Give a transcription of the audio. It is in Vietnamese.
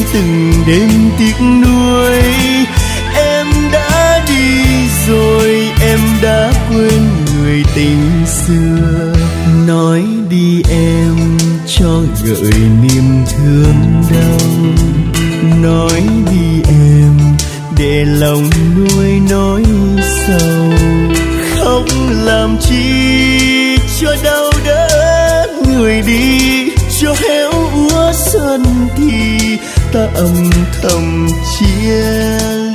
từng đêm tiếc nuối. Em đã đi rồi, em đã quên người tình xưa. Nói đi em cho gợi niềm thương đau. Nói đi em để lòng nuôi nỗi sầu. Khóc làm chi cho đau đớn người đi, cho héo úa sân thì ta âm thầm chia